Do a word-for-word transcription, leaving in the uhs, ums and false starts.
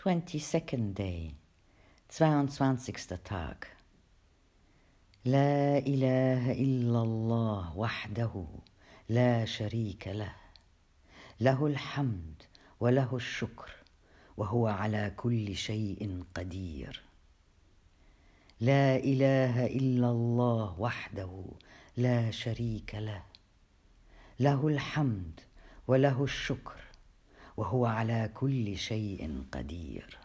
twenty-second day, zweiundzwanzigster Tag. لا إله إلا الله وحده لا شريك له، له الحمد وله الشكر وهو على كل شيء قدير. لا إله إلا الله وحده لا شريك له، له الحمد وله الشكر وهو على كل شيء قدير.